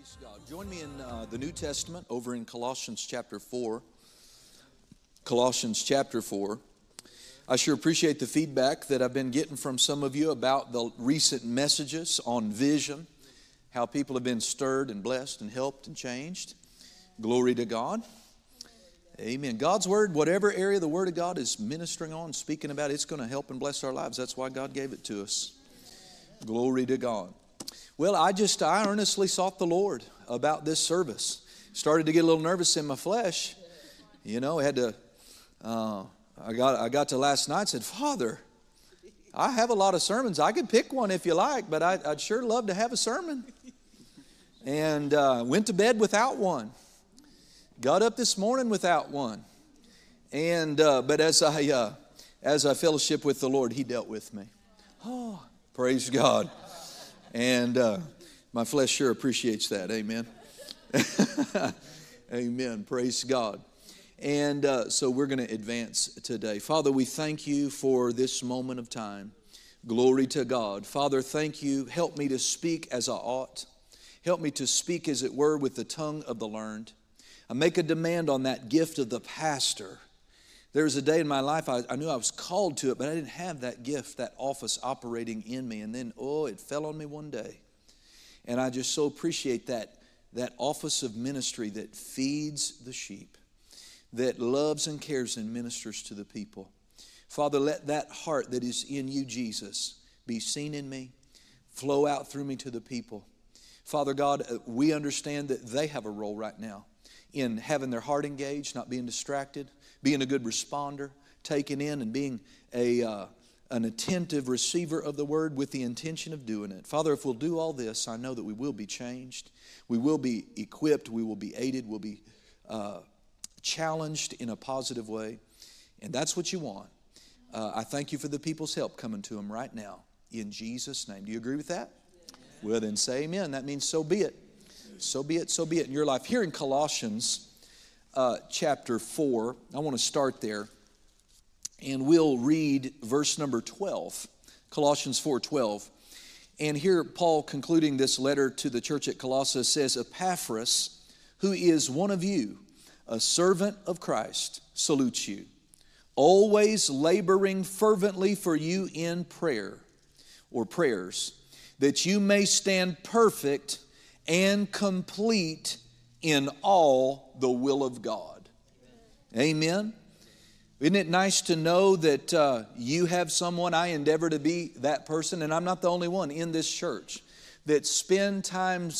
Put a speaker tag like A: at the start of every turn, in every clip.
A: Praise God. Join me in the New Testament over in Colossians chapter 4. Colossians chapter 4. I sure appreciate the feedback that I've been getting from some of you about the recent messages on vision, how people have been stirred and blessed and helped and changed. Glory to God. Amen. God's Word, whatever area the Word of God is ministering on, speaking about, it's going to help and bless our lives. That's why God gave it to us. Glory to God. Well, I earnestly sought the Lord about this service. Started to get a little nervous in my flesh. You know, I got to last night and said, Father, I have a lot of sermons. I could pick one if you like, but I'd sure love to have a sermon. And went to bed without one. Got up this morning without one. And but as I fellowship with the Lord, He dealt with me. Oh, praise God. And my flesh sure appreciates that. Amen. Amen. Praise God. And so we're going to advance today. Father, we thank You for this moment of time. Glory to God. Father, thank You. Help me to speak as I ought. Help me to speak, as it were, with the tongue of the learned. I make a demand on that gift of the pastor. There was a day in my life I knew I was called to it, but I didn't have that gift, that office operating in me. And then, it fell on me one day. And I just so appreciate that office of ministry that feeds the sheep, that loves and cares and ministers to the people. Father, let that heart that is in You, Jesus, be seen in me, flow out through me to the people. Father God, we understand that they have a role right now in having their heart engaged, not being distracted, being a good responder, taking in and being an attentive receiver of the Word with the intention of doing it. Father, if we'll do all this, I know that we will be changed. We will be equipped. We will be aided. We'll be challenged in a positive way. And that's what You want. I thank You for the people's help coming to them right now. In Jesus' name. Do you agree with that? Yeah. Well, then say amen. That means so be it. So be it, so be it in your life. Here in Colossians chapter 4, I want to start there. And we'll read verse number 12. Colossians 4:12. And here Paul, concluding this letter to the church at Colossae, says, Epaphras, who is one of you, a servant of Christ, salutes you, always laboring fervently for you in prayer, or prayers, that you may stand perfect and complete in all the will of God. Amen. Isn't it nice to know that you have someone? I endeavor to be that person, and I'm not the only one in this church that spends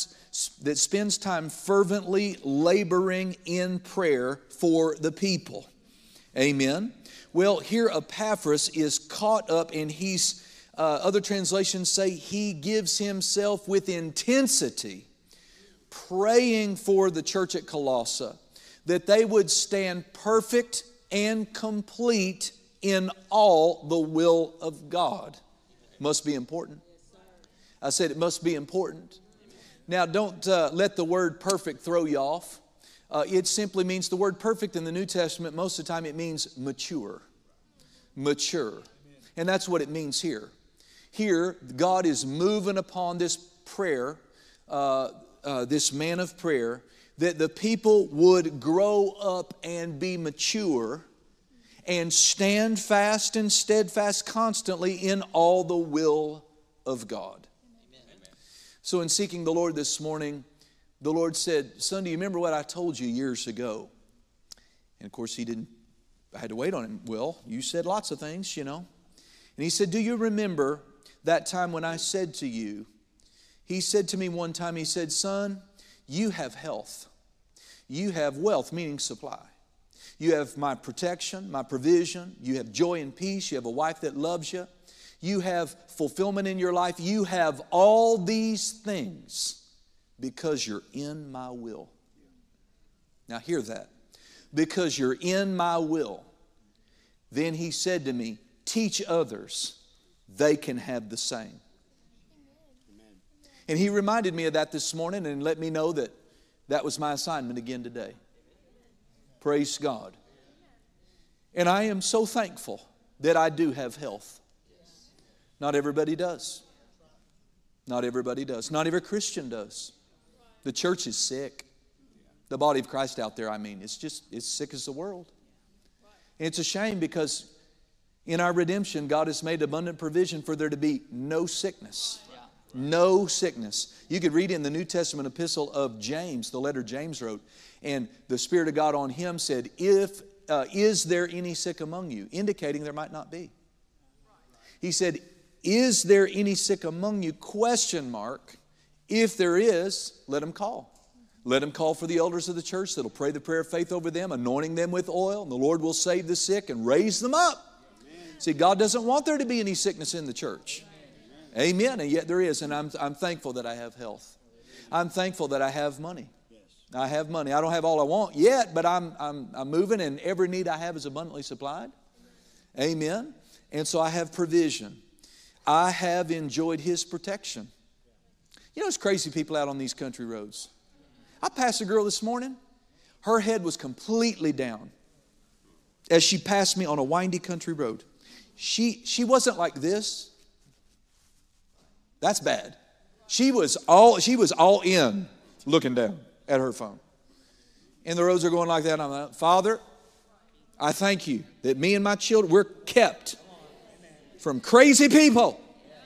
A: time fervently laboring in prayer for the people. Amen. Well, here Epaphras is caught up, and he's other translations say he gives himself with intensity praying for the church at Colossae, that they would stand perfect and complete in all the will of God. Must be important. I said it must be important. Now, don't let the word perfect throw you off. It simply means, the word perfect in the New Testament, most of the time it means mature. Mature. And that's what it means here. Here, God is moving upon this prayer, this man of prayer, that the people would grow up and be mature and stand fast and steadfast constantly in all the will of God. Amen. So in seeking the Lord this morning, the Lord said, son, do you remember what I told you years ago? And of course I had to wait on him. Well, you said lots of things, you know. And He said, do you remember that time when I said to you, He said to me one time, He said, son, you have health. You have wealth, meaning supply. You have my protection, my provision. You have joy and peace. You have a wife that loves you. You have fulfillment in your life. You have all these things because you're in my will. Now hear that. Because you're in my will. Then He said to me, teach others. They can have the same. And He reminded me of that this morning and let me know that that was my assignment again today. Praise God. And I am so thankful that I do have health. Not everybody does. Not everybody does. Not every Christian does. The church is sick. The body of Christ out there, it's sick as the world. And it's a shame because in our redemption, God has made abundant provision for there to be no sickness. No sickness. You could read in the New Testament epistle of James, the letter James wrote, and the Spirit of God on him said, is there any sick among you? Indicating there might not be. He said, is there any sick among you? Question mark. If there is, let him call. Let him call for the elders of the church that'll pray the prayer of faith over them, anointing them with oil, and the Lord will save the sick and raise them up. See, God doesn't want there to be any sickness in the church. Amen. And yet there is. And I'm thankful that I have health. I'm thankful that I have money. I have money. I don't have all I want yet, but I'm moving, and every need I have is abundantly supplied. Amen. And so I have provision. I have enjoyed His protection. You know, it's crazy people out on these country roads. I passed a girl this morning. Her head was completely down as she passed me on a windy country road. She wasn't like this. That's bad. She was all in looking down at her phone. And the roads are going like that. I'm like, Father, I thank you that me and my children, we're kept from crazy people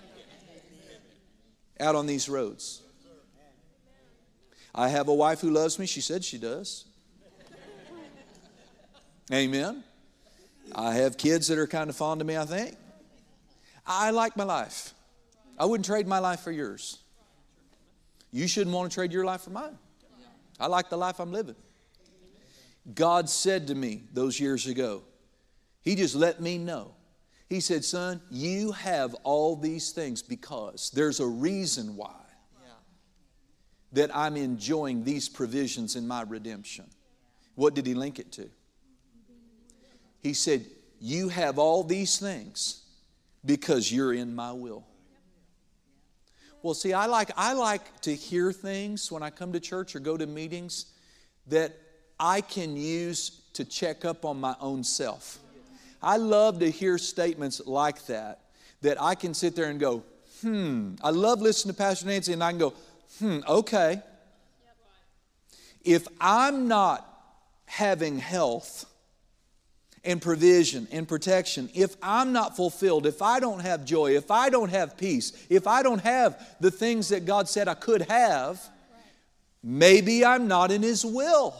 A: out on these roads. I have a wife who loves me. She said she does. Amen. I have kids that are kind of fond of me, I think. I like my life. I wouldn't trade my life for yours. You shouldn't want to trade your life for mine. I like the life I'm living. God said to me those years ago, He just let me know. He said, son, you have all these things because there's a reason why that I'm enjoying these provisions in my redemption. What did He link it to? He said, you have all these things because you're in my will. Well, see, I like to hear things when I come to church or go to meetings that I can use to check up on my own self. I love to hear statements like that I can sit there and go, I love listening to Pastor Nancy, and I can go, okay. If I'm not having health and provision and protection, if I'm not fulfilled, if I don't have joy, if I don't have peace, if I don't have the things that God said I could have, maybe I'm not in His will.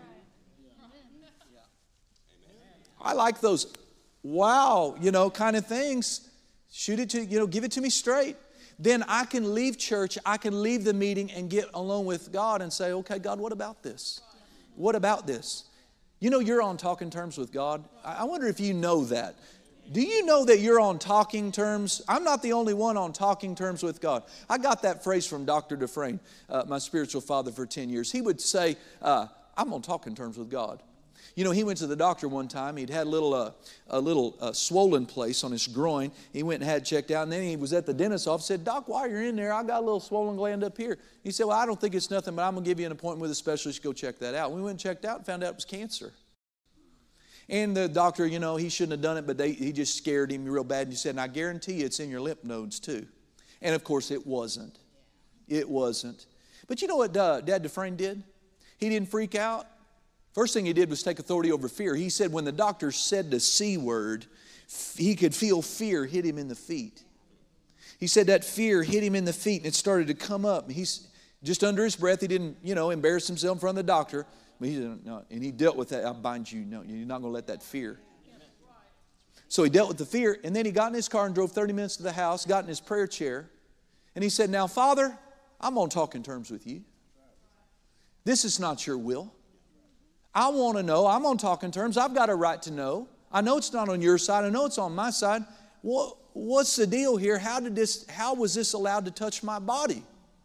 A: I like those wow, kind of things. Shoot it to, give it to me straight. Then I can leave church, I can leave the meeting and get alone with God and say, okay, God, what about this? What about this? You're on talking terms with God. I wonder if you know that. Do you know that you're on talking terms? I'm not the only one on talking terms with God. I got that phrase from Dr. Dufresne, my spiritual father for 10 years. He would say, I'm on talking terms with God. He went to the doctor one time. He'd had a little swollen place on his groin. He went and had it checked out. And then he was at the dentist's office. Said, Doc, while you're in there, I got a little swollen gland up here. He said, well, I don't think it's nothing, but I'm going to give you an appointment with a specialist. Go check that out. We went and checked out and found out it was cancer. And the doctor, he shouldn't have done it, but he just scared him real bad. And he said, and I guarantee you it's in your lymph nodes too. And of course it wasn't. It wasn't. But you know what Dad Dufresne did? He didn't freak out. First thing he did was take authority over fear. He said when the doctor said the C word, he could feel fear hit him in the feet. He said that fear hit him in the feet and it started to come up. He's just under his breath. He didn't, embarrass himself in front of the doctor. But he didn't, no, and he dealt with that. I bind you. No, you're not going to let that fear. So he dealt with the fear, and then he got in his car and drove 30 minutes to the house, got in his prayer chair, and he said, now, Father, I'm on talking terms with you. This is not your will. I want to know. I'm on talking terms. I've got a right to know. I know it's not on your side. I know it's on my side. What's the deal here? How was this allowed to touch my body?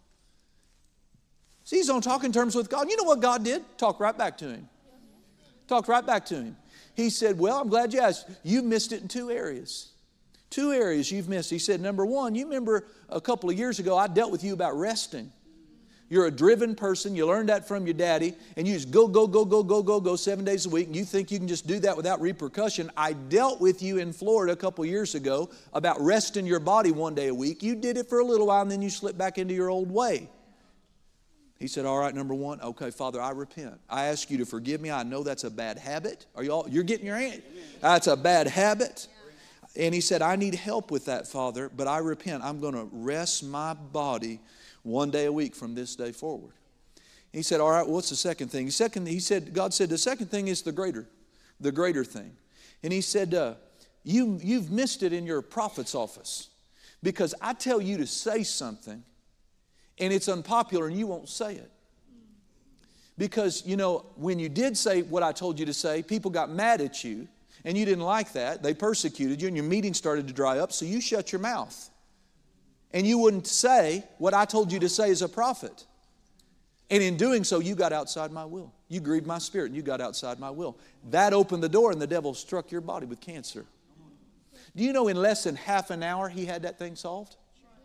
A: See, he's on talking terms with God. You know what God did? Talked right back to him. Talked right back to him. He said, well, I'm glad you asked. You've missed it in 2 areas. 2 areas you've missed. He said, number one, you remember a couple of years ago, I dealt with you about resting. You're a driven person. You learned that from your daddy. And you just go 7 days a week. And you think you can just do that without repercussion. I dealt with you in Florida a couple of years ago about resting your body 1 day a week. You did it for a little while and then you slipped back into your old way. He said, all right, number one, okay, Father, I repent. I ask you to forgive me. I know that's a bad habit. You're getting your hand? That's a bad habit. And he said, I need help with that, Father, but I repent. I'm going to rest my body one day a week from this day forward. He said, all right, what's the second thing? God said, the second thing is the greater thing. And he said, you've missed it in your prophet's office, because I tell you to say something and it's unpopular and you won't say it. Because, when you did say what I told you to say, people got mad at you and you didn't like that. They persecuted you and your meeting started to dry up, so you shut your mouth. And you wouldn't say what I told you to say as a prophet. And in doing so, you got outside my will. You grieved my spirit and you got outside my will. That opened the door and the devil struck your body with cancer. Do you know in less than half an hour he had that thing solved?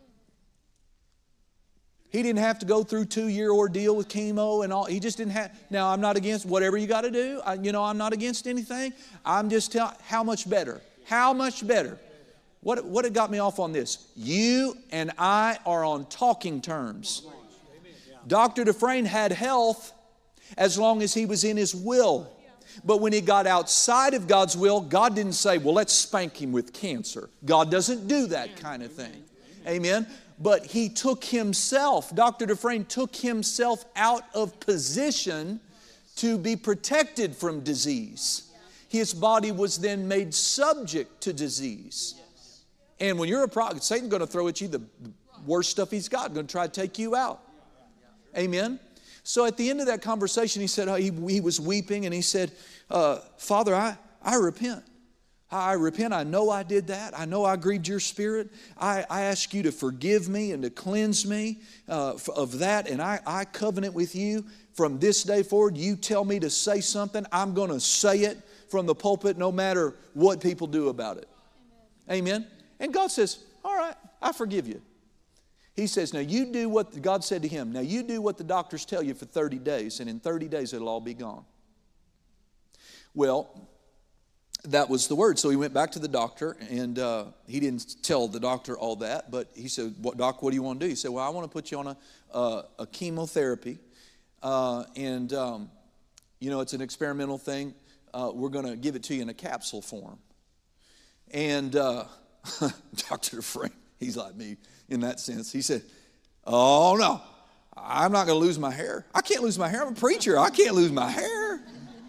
A: He didn't have to go through 2-year ordeal with chemo and all. He just didn't have. Now, I'm not against whatever you got to do. I'm not against anything. I'm just telling how much better. How much better. What had got me off on this? You and I are on talking terms. Dr. Dufresne had health as long as he was in his will. But when he got outside of God's will, God didn't say, well, let's spank him with cancer. God doesn't do that kind of thing. Amen. But he took himself, Dr. Dufresne took himself out of position to be protected from disease. His body was then made subject to disease. And when you're a prophet, Satan's going to throw at you the worst stuff he's got, going to try to take you out. Amen. So at the end of that conversation, he said, he was weeping and he said, Father, I repent. I repent. I know I did that. I know I grieved your spirit. I ask you to forgive me and to cleanse me of that. And I covenant with you from this day forward. You tell me to say something, I'm going to say it from the pulpit no matter what people do about it. Amen. And God says, all right, I forgive you. He says, now you do what God said to him. Now you do what the doctors tell you for 30 days, and in 30 days it'll all be gone. Well, that was the word. So he went back to the doctor, and he didn't tell the doctor all that, but he said, Doc, what do you want to do? He said, well, I want to put you on a chemotherapy, and it's an experimental thing. We're going to give it to you in a capsule form. And Dr. Dufresne, he's like me in that sense. He said, oh, no, I'm not going to lose my hair. I can't lose my hair. I'm a preacher. I can't lose my hair.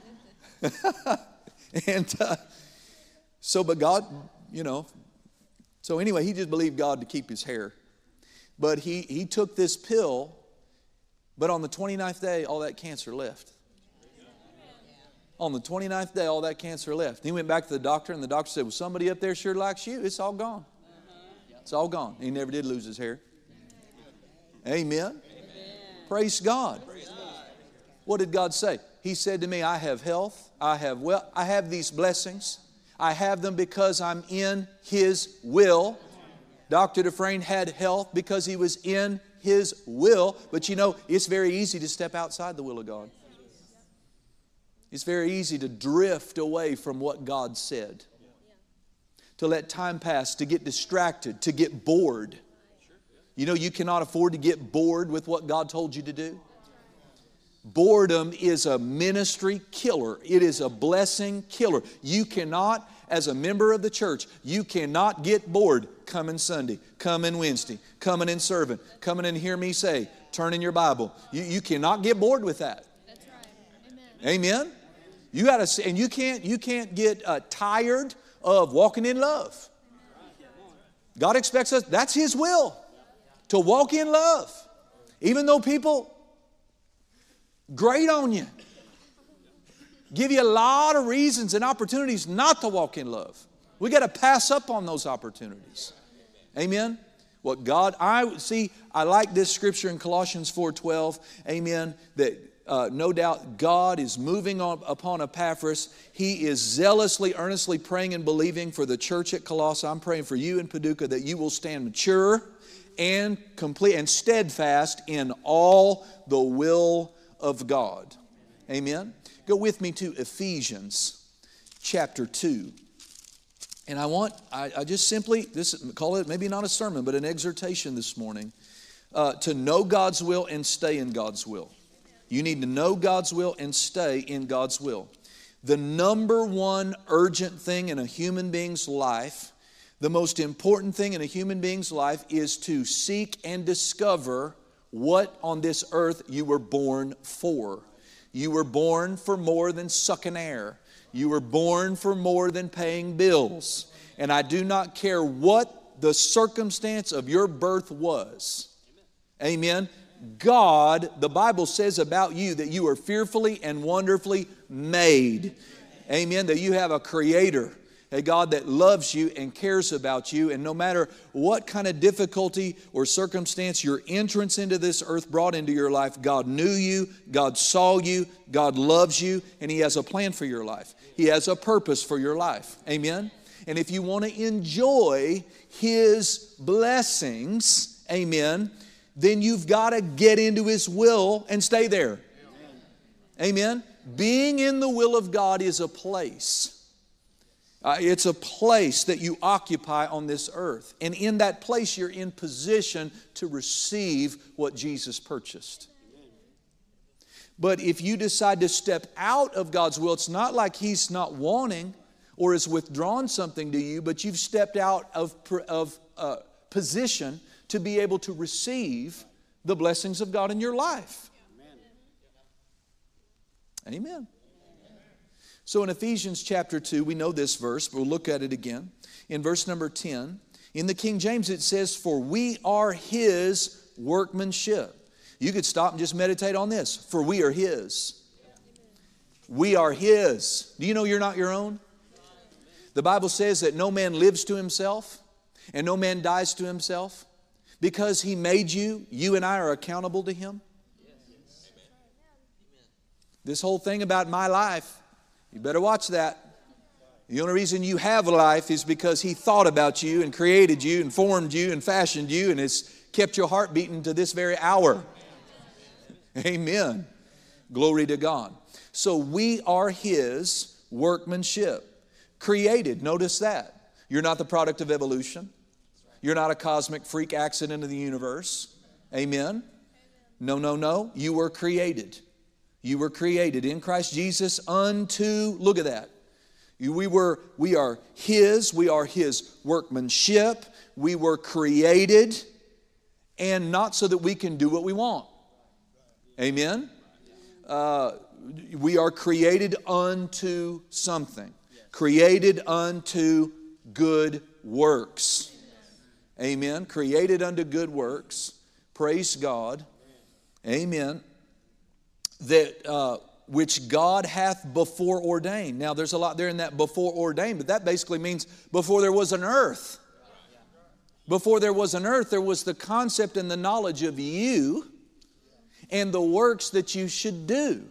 A: And but God, so anyway, he just believed God to keep his hair. But he took this pill, but on the 29th day, all that cancer left. On the 29th day, all that cancer left. He went back to the doctor, and the doctor said, well, somebody up there sure likes you. It's all gone. It's all gone. He never did lose his hair. Amen. Amen. Praise God. What did God say? He said to me, I have health. I have these blessings. I have them because I'm in His will. Dr. Dufresne had health because he was in His will. But it's very easy to step outside the will of God. It's very easy to drift away from what God said. To let time pass, to get distracted, to get bored. You cannot afford to get bored with what God told you to do. Boredom is a ministry killer. It is a blessing killer. You cannot, as a member of the church, you cannot get bored coming Sunday, coming Wednesday, coming in serving, coming and hear me say, turn in your Bible. You cannot get bored with that. That's right. Amen. Amen. You got to, and you can't get tired of walking in love. God expects us, that's His will, to walk in love. Even though people grate on you, give you a lot of reasons and opportunities not to walk in love. We got to pass up on those opportunities. Amen. What God, I like this scripture in Colossians 4:12. Amen. That no doubt God is moving upon Epaphras. He is zealously, earnestly praying and believing for the church at Colossae. I'm praying for you in Paducah that you will stand mature and complete and steadfast in all the will of God. Amen. Go with me to Ephesians chapter 2. And I just simply, call it maybe not a sermon, but an exhortation this morning. to know God's will and stay in God's will. You need to know God's will and stay in God's will. The number one urgent thing in a human being's life, the most important thing in a human being's life, is to seek and discover what on this earth you were born for. You were born for more than sucking air. You were born for more than paying bills. And I do not care what the circumstance of your birth was. Amen. God, the Bible says about you that you are fearfully and wonderfully made. Amen. That you have a Creator, a God that loves you and cares about you. And no matter what kind of difficulty or circumstance your entrance into this earth brought into your life, God knew you, God saw you, God loves you, and He has a plan for your life. He has a purpose for your life. Amen. And if you want to enjoy His blessings, amen, then you've got to get into His will and stay there. Amen. Being in the will of God is a place. It's a place that you occupy on this earth. And in that place, you're in position to receive what Jesus purchased. But if you decide to step out of God's will, it's not like He's not wanting or has withdrawn something to you, but you've stepped out of position to be able to receive the blessings of God in your life. Amen. So in Ephesians chapter 2, we know this verse, but we'll look at it again. In verse number 10, in the King James it says, "For we are His workmanship." You could stop and just meditate on this. For we are His. We are His. Do you know you're not your own? The Bible says that no man lives to himself and no man dies to himself. Because He made you, you and I are accountable to Him. This whole thing about my life, you better watch that. The only reason you have a life is because He thought about you and created you and formed you and fashioned you and has kept your heart beating to this very hour. Amen. Glory to God. So we are His workmanship. Created, notice that. You're not the product of evolution. You're not a cosmic freak accident of the universe. Amen? No, no, no. You were created. You were created in Christ Jesus unto, look at that. We are His workmanship. We were created, and not so that we can do what we want. Amen? We are created unto something. Created unto good works. Amen. Created unto good works. Praise God. Amen. That which God hath before ordained. Now there's a lot there in that before ordained, but that basically means before there was an earth. Before there was an earth, there was the concept and the knowledge of you and the works that you should do.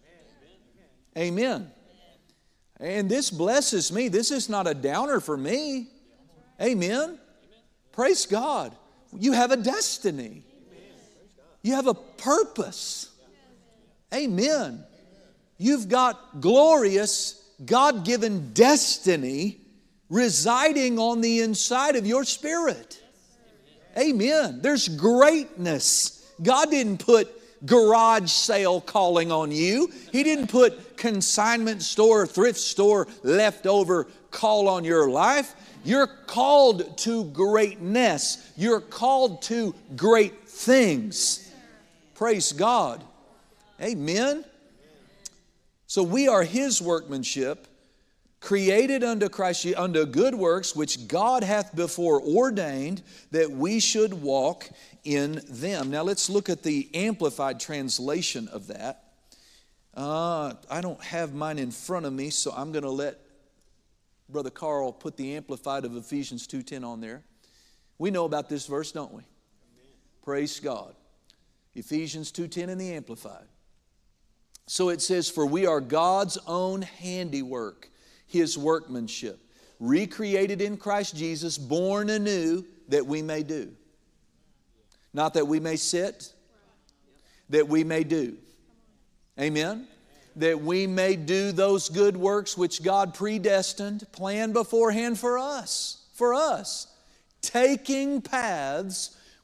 A: Amen. And this blesses me. This is not a downer for me. Amen. Praise God. You have a destiny. You have a purpose. Amen. You've got glorious, God-given destiny residing on the inside of your spirit. Amen. There's greatness. God didn't put garage sale calling on you. He didn't put consignment store, thrift store, leftover call on your life. You're called to greatness. You're called to great things. Praise God. Amen. So we are His workmanship, created unto Christ, unto good works, which God hath before ordained that we should walk in them. Now let's look at the Amplified translation of that. I don't have mine in front of me, so I'm going to let Brother Carl put the Amplified of Ephesians 2:10 on there. We know about this verse, don't we? Praise God. Ephesians 2:10 in the Amplified. So it says, "For we are God's own handiwork, His workmanship, recreated in Christ Jesus, born anew that we may do." Not that we may sit, that we may do. Amen? That we may do those good works which God predestined, planned beforehand for us. Taking paths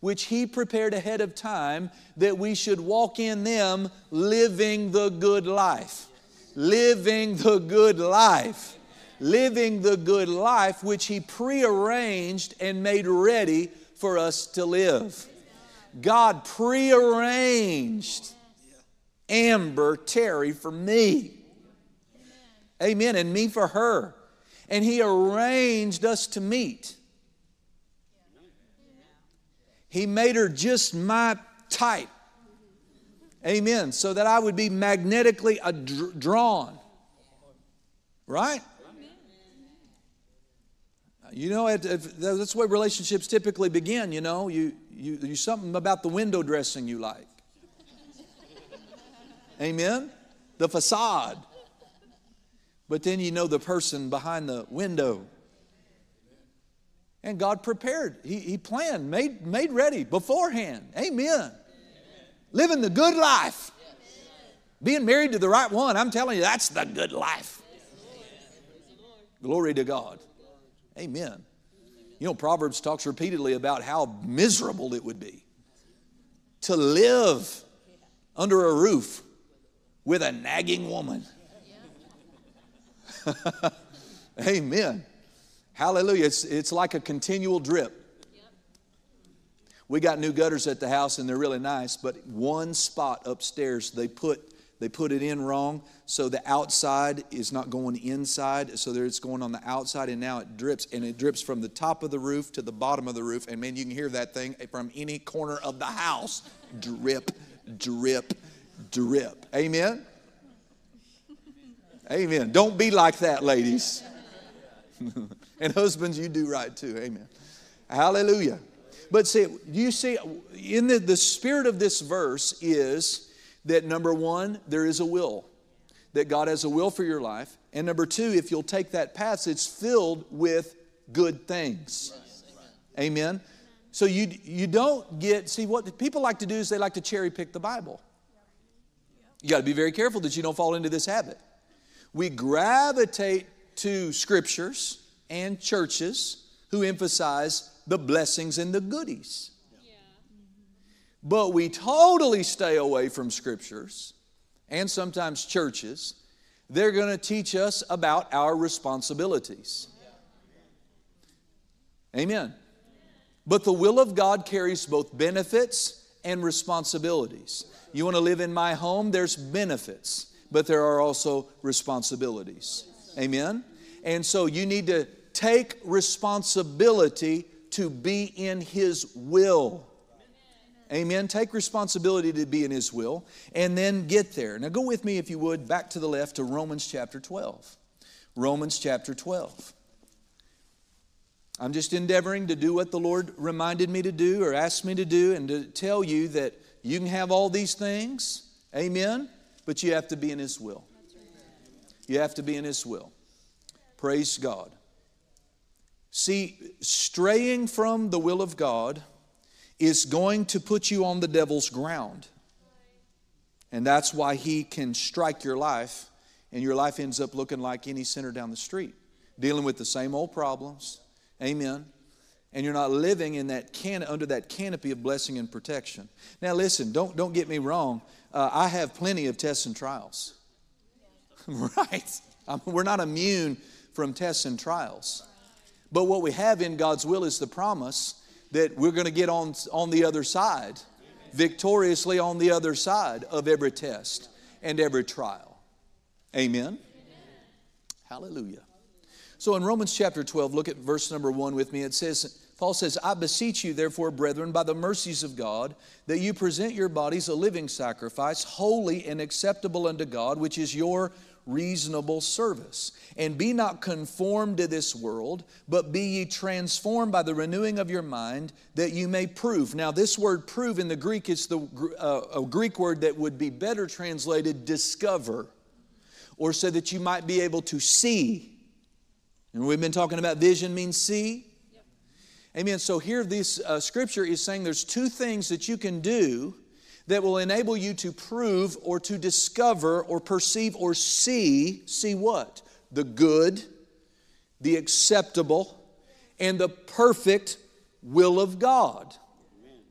A: which He prepared ahead of time, that we should walk in them, living the good life. Living the good life. Living the good life which He prearranged and made ready for us to live. God prearranged Amber Terry for me. Amen. And me for her. And He arranged us to meet. He made her just my type. Amen. So that I would be magnetically drawn. Right? You know, that's the way relationships typically begin, you know. You something about the window dressing you like. Amen? The facade. But then you know the person behind the window. And God prepared. He planned, made ready beforehand. Amen. Living the good life. Being married to the right one, I'm telling you, that's the good life. Glory to God. Amen. You know, Proverbs talks repeatedly about how miserable it would be to live under a roof with a nagging woman. Amen. Hallelujah. It's like a continual drip. We got new gutters at the house and they're really nice, but one spot upstairs they put it in wrong, so the outside is not going inside, so it's going on the outside, and now it drips, and it drips from the top of the roof to the bottom of the roof, and man, you can hear that thing from any corner of the house. Drip, drip, drip. Amen? Amen. Don't be like that, ladies. And husbands, you do right too. Amen. Hallelujah. But see, you see, in the spirit of this verse is that number one, there is a will. That God has a will for your life. And number two, if you'll take that path, it's filled with good things. Amen. So you don't get, see, what people like to do is they like to cherry pick the Bible. You got to be very careful that you don't fall into this habit. We gravitate to scriptures and churches who emphasize the blessings and the goodies. But we totally stay away from scriptures and sometimes churches. They're going to teach us about our responsibilities. Amen. But the will of God carries both benefits and responsibilities. You want to live in my home? There's benefits, but there are also responsibilities. Amen. And so you need to take responsibility to be in His will. Amen. Take responsibility to be in His will and then get there. Now go with me, if you would, back to the left to Romans chapter 12. Romans chapter 12. I'm just endeavoring to do what the Lord reminded me to do or asked me to do, and to tell you that you can have all these things. Amen. But you have to be in His will. You have to be in His will. Praise God. See, straying from the will of God is going to put you on the devil's ground. And that's why he can strike your life, and your life ends up looking like any sinner down the street, dealing with the same old problems. Amen. And you're not living in that under that canopy of blessing and protection. Now listen, don't get me wrong. I have plenty of tests and trials. Right. We're not immune from tests and trials. But what we have in God's will is the promise that we're going to get on the other side, victoriously on the other side of every test and every trial. Amen. Hallelujah. So in Romans chapter 12, look at verse number 1 with me. It says, Paul says, I beseech you, therefore, brethren, by the mercies of God, that you present your bodies a living sacrifice, holy and acceptable unto God, which is your reasonable service. And be not conformed to this world, but be ye transformed by the renewing of your mind, that you may prove. Now this word prove in the Greek is a Greek word that would be better translated discover, or so that you might be able to see. And we've been talking about vision means see. Yep. Amen. So here this scripture is saying there's two things that you can do that will enable you to prove or to discover or perceive or see what? The good, the acceptable, and the perfect will of God.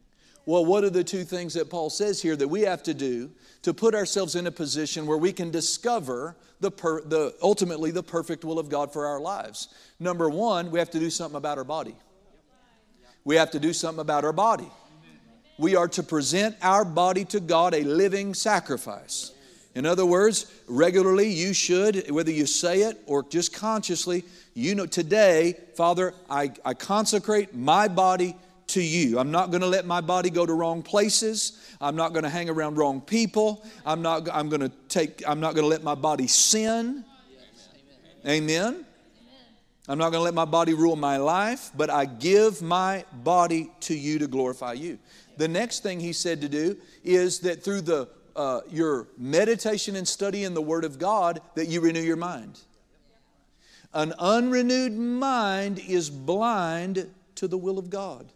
A: Well, what are the two things that Paul says here that we have to do to put ourselves in a position where we can discover ultimately the perfect will of God for our lives? Number one, we have to do something about our body. We have to do something about our body. We are to present our body to God a living sacrifice. In other words, regularly you should, whether you say it or just consciously, you know, today, Father, I consecrate my body to you. I'm not going to let my body go to wrong places. I'm not going to hang around wrong people. I'm not going to let my body sin. Amen. I'm not going to let my body rule my life, but I give my body to you to glorify you. The next thing he said to do is that through your meditation and study in the Word of God, that you renew your mind. An unrenewed mind is blind to the will of God.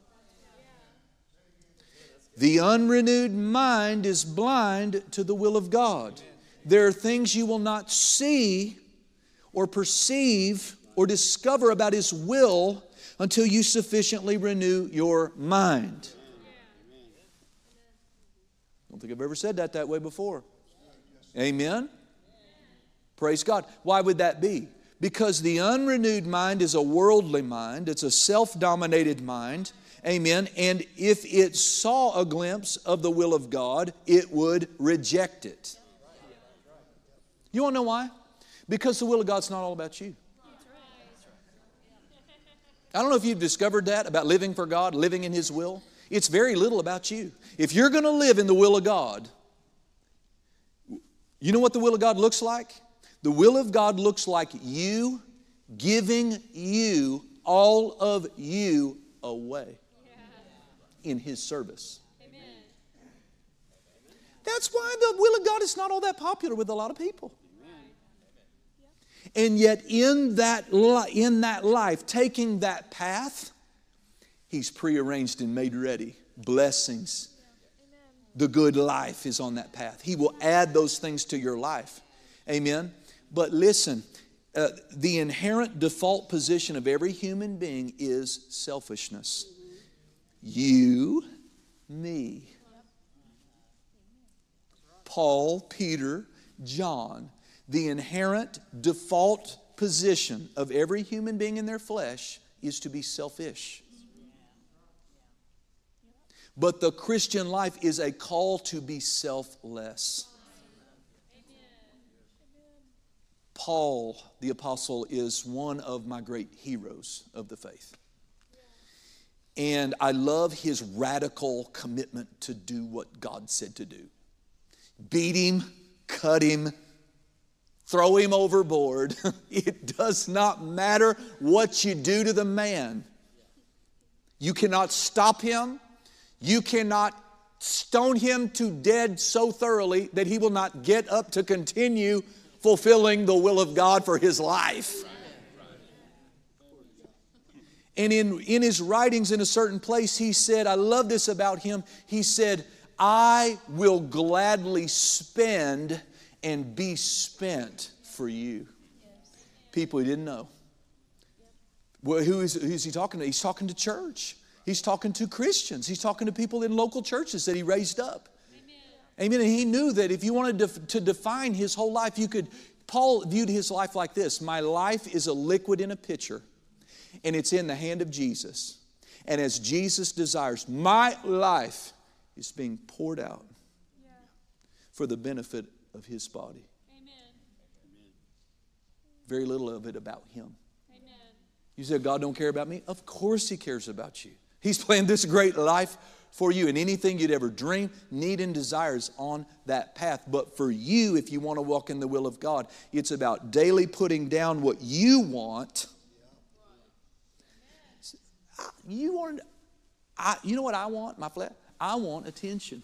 A: The unrenewed mind is blind to the will of God. There are things you will not see or perceive or discover about His will until you sufficiently renew your mind. I don't think I've ever said that way before. Amen? Praise God. Why would that be? Because the unrenewed mind is a worldly mind. It's a self-dominated mind. Amen. And if it saw a glimpse of the will of God, it would reject it. You want to know why? Because the will of God's not all about you. I don't know if you've discovered that about living for God, living in His will. It's very little about you. If you're going to live in the will of God, you know what the will of God looks like? The will of God looks like you giving you, all of you, away in His service. Amen. That's why the will of God is not all that popular with a lot of people. And yet in that life, taking that path, He's prearranged and made ready blessings. The good life is on that path. He will add those things to your life. Amen. But listen, the inherent default position of every human being is selfishness. You, me. Paul, Peter, John. The inherent default position of every human being in their flesh is to be selfish. But the Christian life is a call to be selfless. Paul, the apostle, is one of my great heroes of the faith. And I love his radical commitment to do what God said to do. Beat him, cut him, throw him overboard. It does not matter what you do to the man. You cannot stop him. You cannot stone him to death so thoroughly that he will not get up to continue fulfilling the will of God for his life. And in his writings in a certain place, he said, I love this about him, he said, I will gladly spend and be spent for you. People he didn't know. Well, who is he talking to? He's talking to church. He's talking to Christians. He's talking to people in local churches that he raised up. Amen. And he knew that if you wanted to define his whole life, Paul viewed his life like this. My life is a liquid in a pitcher, and it's in the hand of Jesus. And as Jesus desires, my life is being poured out for the benefit of His body. Amen. Very little of it about Him. Amen. You say, God don't care about me? Of course He cares about you. He's planned this great life for you, and anything you'd ever dream, need, and desire is on that path. But for you, if you want to walk in the will of God, it's about daily putting down what you want. You know what I want, my flesh? I want attention.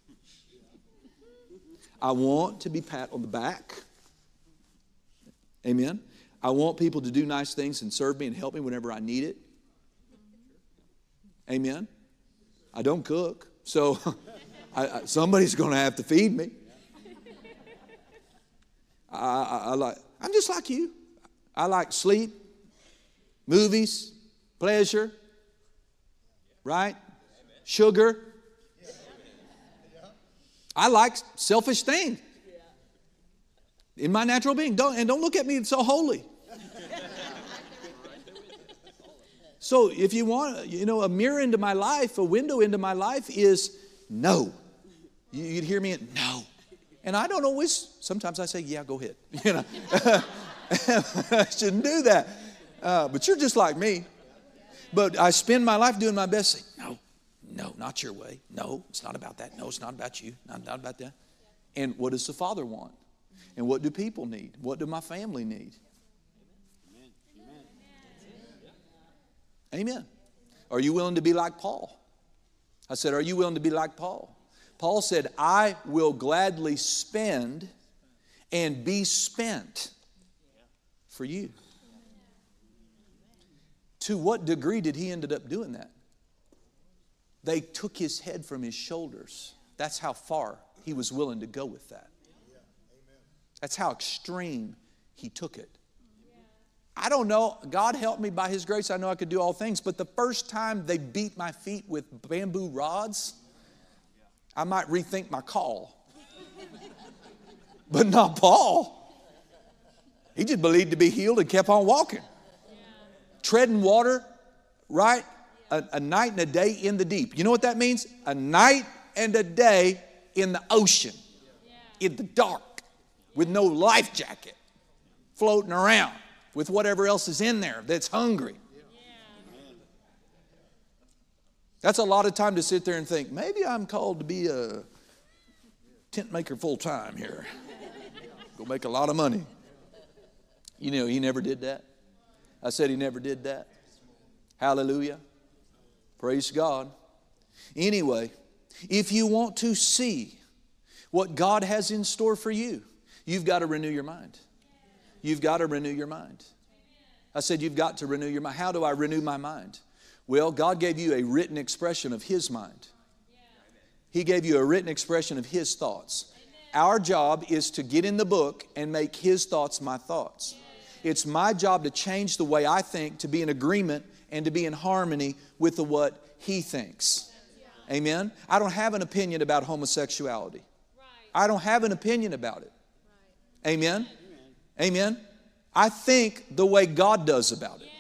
A: I want to be pat on the back. Amen. I want people to do nice things and serve me and help me whenever I need it. Amen. I don't cook, so somebody's going to have to feed me. I'm just like you. I like sleep, movies, pleasure, right? Sugar, I like selfish things in my natural being. Don't look at me so holy. So if you want, a mirror into my life, a window into my life is no. You'd hear me, no. And I don't always, sometimes I say, yeah, go ahead. I shouldn't do that. But you're just like me. But I spend my life doing my best to say, no, not your way. No, it's not about that. No, it's not about you. Not about that. And what does the Father want? And what do people need? What do my family need? Amen. Are you willing to be like Paul? I said, are you willing to be like Paul? Paul said, I will gladly spend and be spent for you. To what degree did he end up doing that? They took his head from his shoulders. That's how far he was willing to go with that. That's how extreme he took it. I don't know. God helped me by His grace. I know I could do all things. But the first time they beat my feet with bamboo rods, I might rethink my call. But not Paul. He just believed to be healed and kept on walking. Treading water, right? A night and a day in the deep. You know what that means? A night and a day in the ocean. In the dark. With no life jacket. Floating around. With whatever else is in there that's hungry. That's a lot of time to sit there and think, maybe I'm called to be a tent maker full time here. Go make a lot of money. He never did that. I said he never did that. Hallelujah. Praise God. Anyway, if you want to see what God has in store for you, you've got to renew your mind. You've got to renew your mind. I said you've got to renew your mind. How do I renew my mind? Well, God gave you a written expression of His mind. He gave you a written expression of His thoughts. Our job is to get in the book and make His thoughts my thoughts. It's my job to change the way I think, to be in agreement and to be in harmony with what He thinks. Amen? I don't have an opinion about homosexuality. I don't have an opinion about it. Amen? Amen? I think the way God does about it.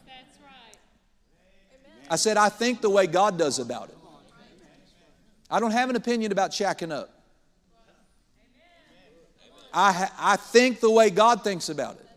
A: I said, I think the way God does about it. I don't have an opinion about shacking up. I think the way God thinks about it.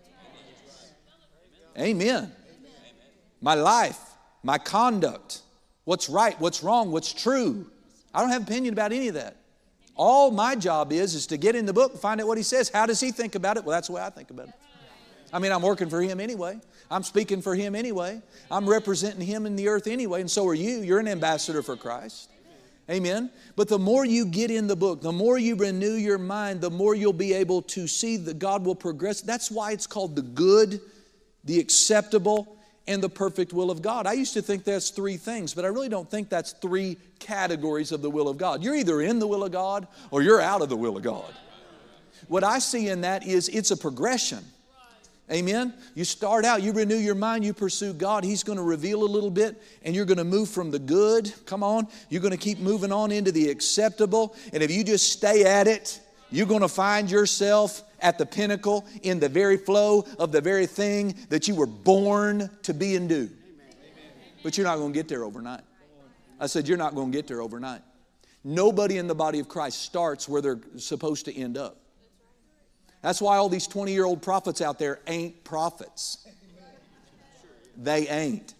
A: Amen. My life, my conduct, what's right, what's wrong, what's true. I don't have an opinion about any of that. All my job is to get in the book and find out what He says. How does He think about it? Well, that's the way I think about it. I mean, I'm working for Him anyway. I'm speaking for Him anyway. I'm representing Him in the earth anyway, and so are you. You're an ambassador for Christ. Amen. But the more you get in the book, the more you renew your mind, the more you'll be able to see that God will progress. That's why it's called the good, the acceptable, and the perfect will of God. I used to think that's three things, but I really don't think that's three categories of the will of God. You're either in the will of God or you're out of the will of God. What I see in that is it's a progression. Amen? You start out, you renew your mind, you pursue God. He's going to reveal a little bit, and you're going to move from the good, come on, you're going to keep moving on into the acceptable. And if you just stay at it, you're going to find yourself at the pinnacle in the very flow of the very thing that you were born to be and do. But you're not going to get there overnight. I said, you're not going to get there overnight. Nobody in the body of Christ starts where they're supposed to end up. That's why all these 20-year-old prophets out there ain't prophets. They ain't.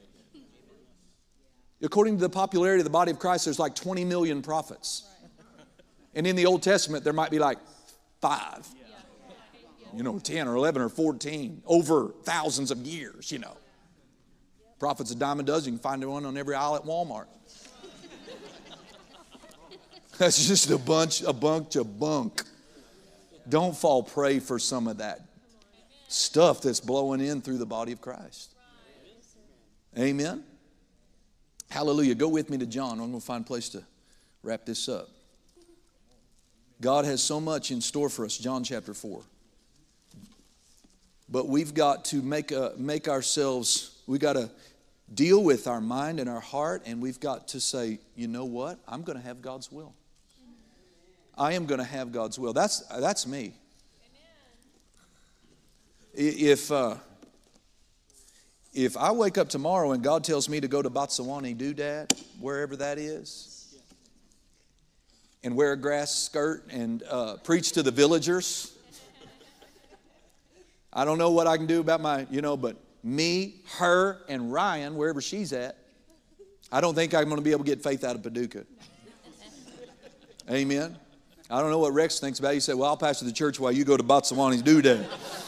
A: According to the popularity of the body of Christ, there's like 20 million prophets. And in the Old Testament, there might be like 5. 10 or 11 or 14 over thousands of years, Prophets a dime a dozen. You can find one on every aisle at Walmart. That's just a bunch of bunk. Don't fall prey for some of that stuff that's blowing in through the body of Christ. Amen. Hallelujah. Go with me to John. I'm going to find a place to wrap this up. God has so much in store for us. John chapter 4. But we've got to make ourselves, we've got to deal with our mind and our heart, and we've got to say, you know what? I'm going to have God's will. I am going to have God's will. That's me. If I wake up tomorrow and God tells me to go to Botswana Doodad, wherever that is, and wear a grass skirt and preach to the villagers, I don't know what I can do about but me, her, and Ryan, wherever she's at, I don't think I'm going to be able to get Faith out of Paducah. Amen. I don't know what Rex thinks about it. He said, well, I'll pastor the church while you go to Botswani's Doodad.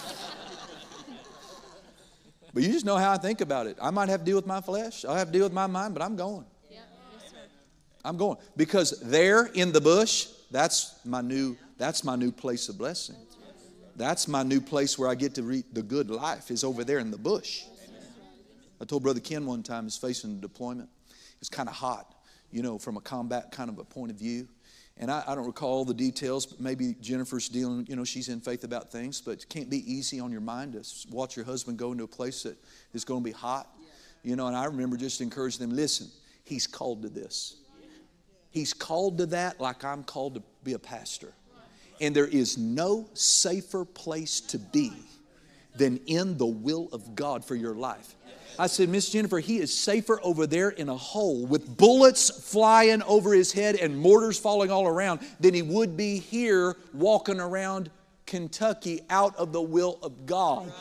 A: But you just know how I think about it. I might have to deal with my flesh. I'll have to deal with my mind, but I'm going. Yeah. Yes, sir. I'm going. Because there in the bush, that's my new place of blessing. That's my new place where I get to read the good life, is over there in the bush. I told Brother Ken one time, he's facing a deployment. It's kind of hot, from a combat kind of a point of view. And I don't recall all the details, but maybe Jennifer's dealing, she's in faith about things, but it can't be easy on your mind to watch your husband go into a place that is going to be hot. And I remember just encouraging them, listen, he's called to this. He's called to that like I'm called to be a pastor. And there is no safer place to be than in the will of God for your life. I said, Miss Jennifer, he is safer over there in a hole with bullets flying over his head and mortars falling all around than he would be here walking around Kentucky out of the will of God.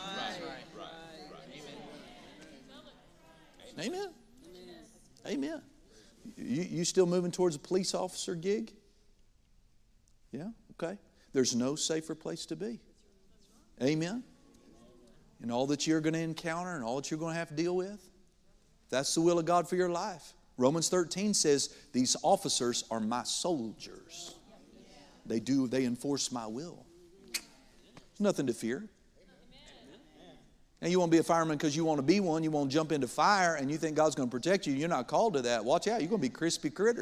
A: Right. Amen. Amen. You still moving towards a police officer gig? Yeah, okay. There's no safer place to be. Amen. And all that you're going to encounter and all that you're going to have to deal with, that's the will of God for your life. Romans 13 says, these officers are my soldiers. They enforce my will. There's nothing to fear. And you won't be a fireman because you want to be one. You won't jump into fire and you think God's going to protect you. You're not called to that. Watch out. You're going to be crispy critter.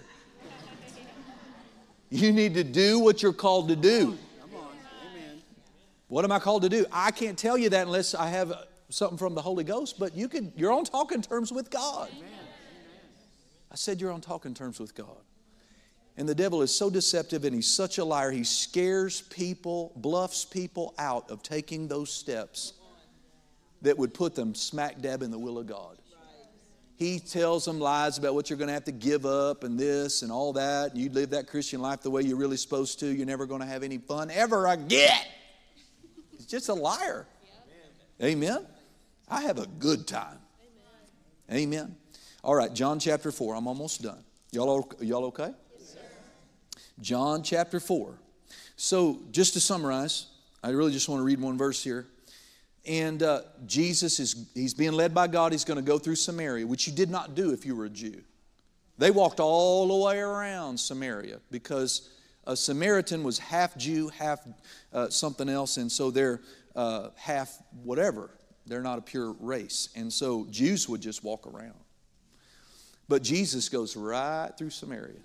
A: You need to do what you're called to do. What am I called to do? I can't tell you that unless I have something from the Holy Ghost, but you're on talking terms with God. I said you're on talking terms with God. And the devil is so deceptive and he's such a liar. He scares people, bluffs people out of taking those steps that would put them smack dab in the will of God. He tells them lies about what you're going to have to give up and this and all that. And you live that Christian life the way you're really supposed to. You're never going to have any fun ever again. He's just a liar. Amen. I have a good time. Amen. All right, John chapter 4. I'm almost done. Y'all okay? Yes, sir. John chapter 4. So just to summarize, I really just want to read one verse here. And Jesus he's being led by God. He's going to go through Samaria, which you did not do if you were a Jew. They walked all the way around Samaria because a Samaritan was half Jew, half something else, and so they're half whatever. They're not a pure race. And so Jews would just walk around. But Jesus goes right through Samaria.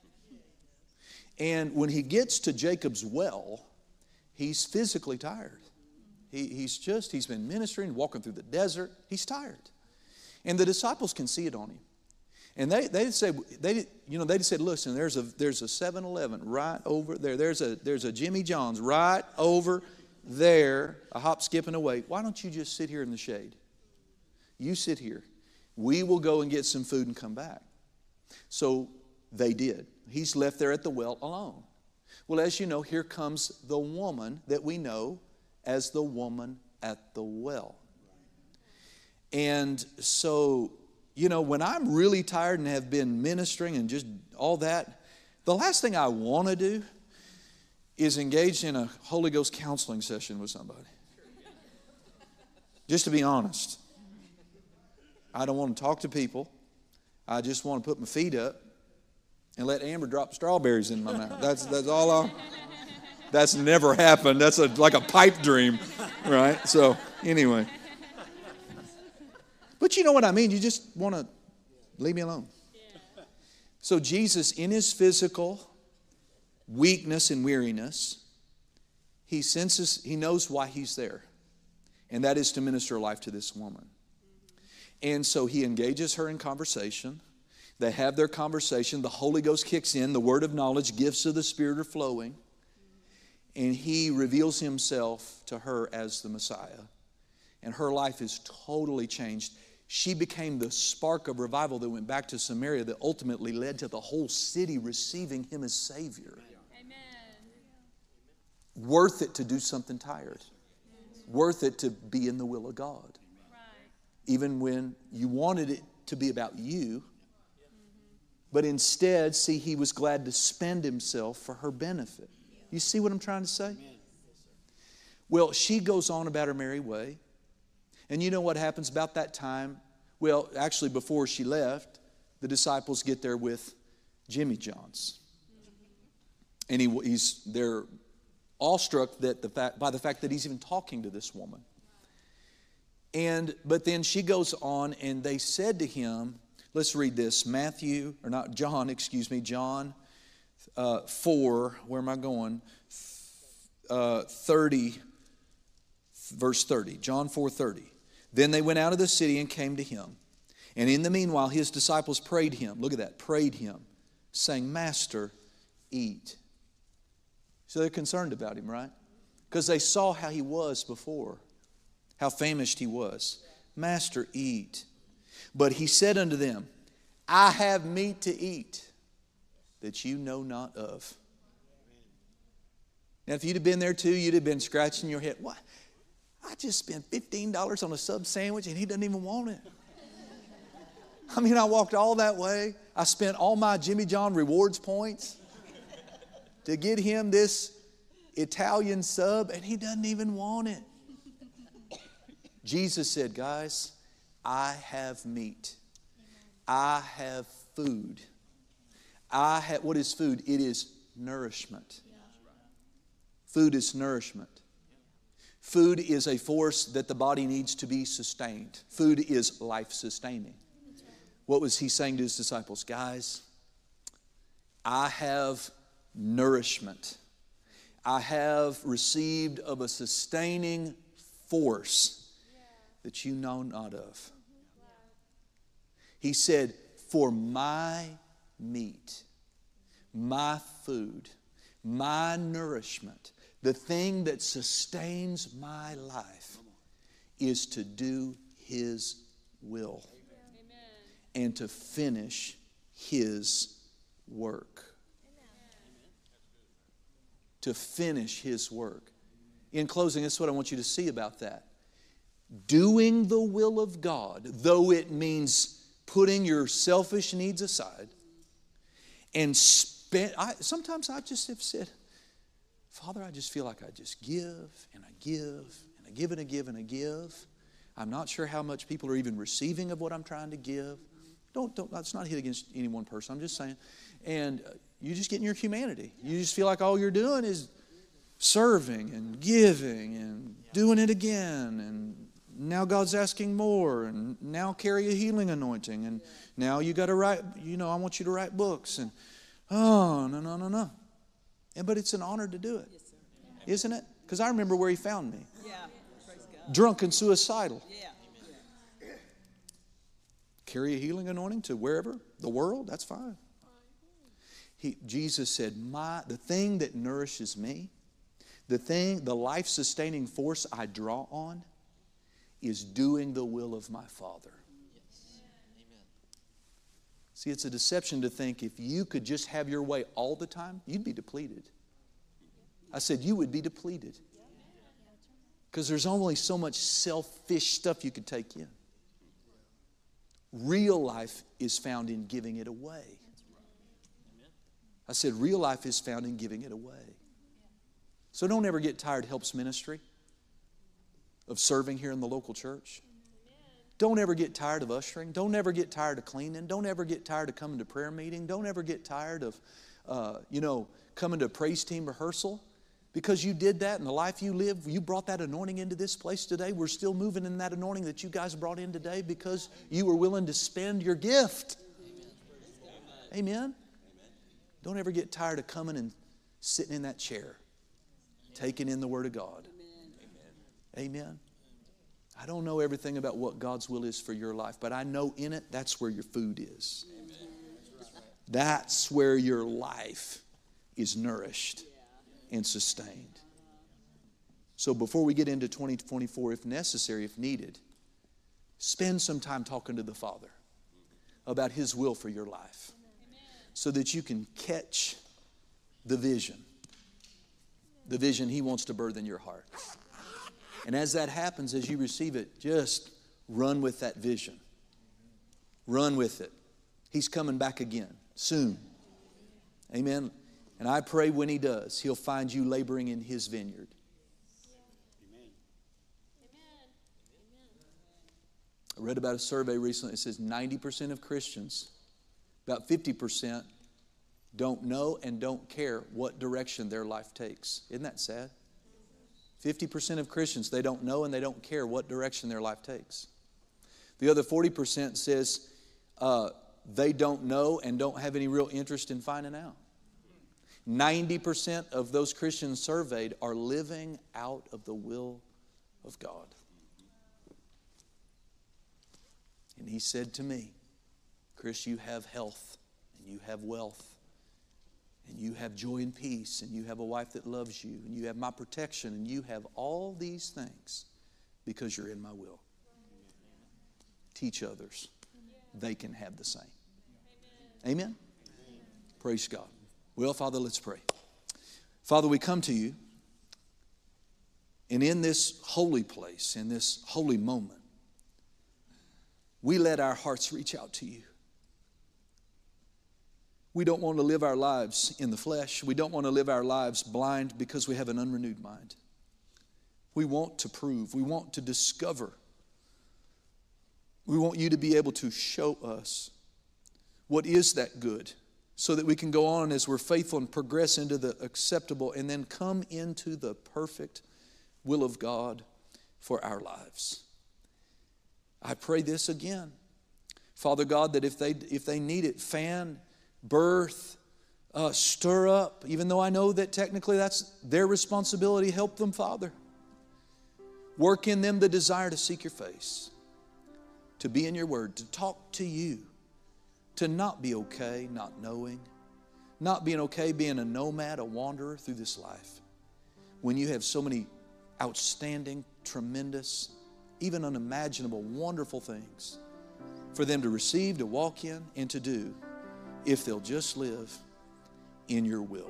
A: And when he gets to Jacob's well, he's physically tired. He's been ministering, walking through the desert. He's tired. And the disciples can see it on him. And they said, listen, there's a 7-Eleven right over there. There's a Jimmy John's right over there, a hop, skipping away. Why don't you just sit here in the shade? You sit here. We will go and get some food and come back. So they did. He's left there at the well alone. Well, as you know, here comes the woman that we know as the woman at the well. And so, when I'm really tired and have been ministering and just all that, the last thing I want to do is engage in a Holy Ghost counseling session with somebody. Just to be honest. I don't want to talk to people. I just want to put my feet up and let Amber drop strawberries in my mouth. That's all that's never happened. That's like a pipe dream, right? So, anyway. But you know what I mean. You just want to leave me alone. So Jesus, in his physical weakness and weariness, he knows why he's there. And that is to minister life to this woman. And so he engages her in conversation. They have their conversation. The Holy Ghost kicks in. The word of knowledge, gifts of the Spirit are flowing. And He reveals Himself to her as the Messiah. And her life is totally changed. She became the spark of revival that went back to Samaria that ultimately led to the whole city receiving Him as Savior. Amen. Worth it to do something tired. Worth it to be in the will of God. Even when you wanted it to be about you. But instead, see, He was glad to spend Himself for her benefit. You see what I'm trying to say? Well, she goes on about her merry way. And you know what happens about that time? Well, actually, before she left, the disciples get there with Jimmy Johns. And they're awestruck by the fact that he's even talking to this woman. But then she goes on, and they said to him, let's read this, John 4, where am I going? 30, verse 30, John 4:30. Then they went out of the city and came to Him. And in the meanwhile, His disciples prayed Him. Look at that, prayed Him, saying, Master, eat. So they're concerned about Him, right? Because they saw how He was before, how famished He was. Master, eat. But He said unto them, I have meat to eat that you know not of. Now, if you'd have been there too, you'd have been scratching your head. What? I just spent $15 on a sub sandwich and he doesn't even want it. I mean, I walked all that way. I spent all my Jimmy John rewards points to get him this Italian sub and he doesn't even want it. Jesus said, guys, I have meat. I have food. What is food? It is nourishment. Food is nourishment. Food is a force that the body needs to be sustained. Food is life-sustaining. What was He saying to His disciples? Guys, I have nourishment. I have received of a sustaining force that you know not of. He said, for my meat, my food, my nourishment, the thing that sustains my life is to do His will. Amen. And to finish His work. Amen. To finish His work. In closing, this is what I want you to see about that. Doing the will of God, though it means putting your selfish needs aside, and sometimes I just have said, Father, I just feel like I just give and I give and I give and I give and I give. I'm not sure how much people are even receiving of what I'm trying to give. That's not hit against any one person. I'm just saying. And you just get in your humanity. You just feel like all you're doing is serving and giving and doing it again. And now God's asking more. And now carry a healing anointing. And now you got to write, I want you to write books. And no. But it's an honor to do it, yes, isn't it? Because I remember where He found me. Yeah. Praise God. Drunk and suicidal. Yeah. Carry a healing anointing to wherever, the world, that's fine. Jesus said, the thing that nourishes me, the life-sustaining force I draw on is doing the will of my Father. Yes. Amen. See, it's a deception to think if you could just have your way all the time, you'd be depleted. I said you would be depleted. Because there's only so much selfish stuff you could take in. Real life is found in giving it away. I said real life is found in giving it away. So don't ever get tired of Helps Ministry, of serving here in the local church. Don't ever get tired of ushering. Don't ever get tired of cleaning. Don't ever get tired of coming to prayer meeting. Don't ever get tired of, coming to praise team rehearsal. Because you did that in the life you live, you brought that anointing into this place today. We're still moving in that anointing that you guys brought in today because you were willing to spend your gift. Amen. Amen. Don't ever get tired of coming and sitting in that chair, taking in the Word of God. Amen. I don't know everything about what God's will is for your life, but I know in it, that's where your food is. Amen. That's where your life is nourished and sustained. So before we get into 2024, if necessary, if needed, spend some time talking to the Father about His will for your life so that you can catch the vision He wants to birth in your heart. And as that happens, as you receive it, just run with that vision. Run with it. He's coming back again soon. Amen. And I pray when He does, He'll find you laboring in His vineyard. I read about a survey recently that says 90% of Christians, about 50%, don't know and don't care what direction their life takes. Isn't that sad? 50% of Christians, they don't know and they don't care what direction their life takes. The other 40% says they don't know and don't have any real interest in finding out. 90% of those Christians surveyed are living out of the will of God. And He said to me, Chris, you have health and you have wealth and you have joy and peace and you have a wife that loves you and you have my protection and you have all these things because you're in my will. Teach others. They can have the same. Amen? Praise God. Well, Father, let's pray. Father, we come to you, and in this holy place, in this holy moment, we let our hearts reach out to you. We don't want to live our lives in the flesh. We don't want to live our lives blind because we have an unrenewed mind. We want to prove. We want to discover. We want you to be able to show us what is that good so that we can go on as we're faithful and progress into the acceptable and then come into the perfect will of God for our lives. I pray this again. Father God, that if they need it, fan, birth, stir up, even though I know that technically that's their responsibility, help them, Father. Work in them the desire to seek your face, to be in your word, to talk to you, to not be okay not knowing, not being okay being a nomad, a wanderer through this life, when you have so many outstanding, tremendous, even unimaginable, wonderful things for them to receive, to walk in, and to do if they'll just live in your will.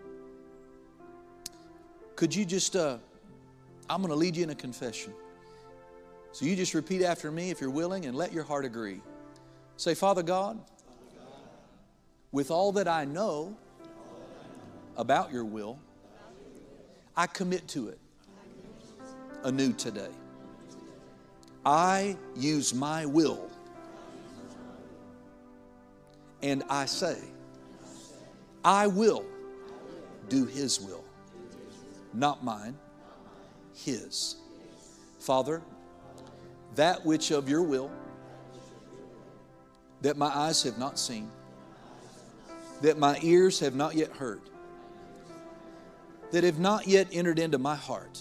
A: Could you just, I'm going to lead you in a confession. So you just repeat after me if you're willing and let your heart agree. Say, Father God, with all that I know about your will, I commit to it anew today. I use my will, and I say, I will do His will, not mine, His. Father, that which of your will that my eyes have not seen, that my ears have not yet heard, that have not yet entered into my heart,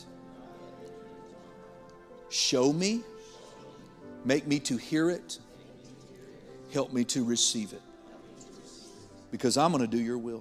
A: show me, make me to hear it, help me to receive it. Because I'm going to do your will.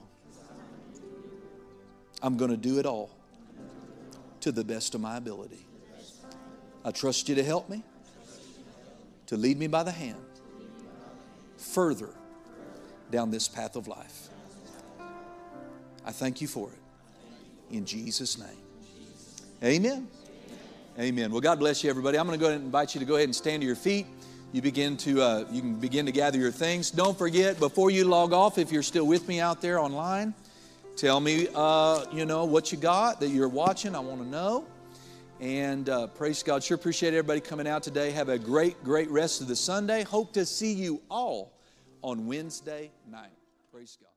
A: I'm going to do it all to the best of my ability. I trust you to help me, to lead me by the hand further down this path of life. I thank you for it. In Jesus' name. Amen. Amen. Well, God bless you, everybody. I'm going to go ahead and invite you to go ahead and stand to your feet. You can begin to gather your things. Don't forget, before you log off, if you're still with me out there online, tell me, what you got that you're watching. I want to know. And praise God. Sure appreciate everybody coming out today. Have a great, great rest of the Sunday. Hope to see you all on Wednesday night. Praise God.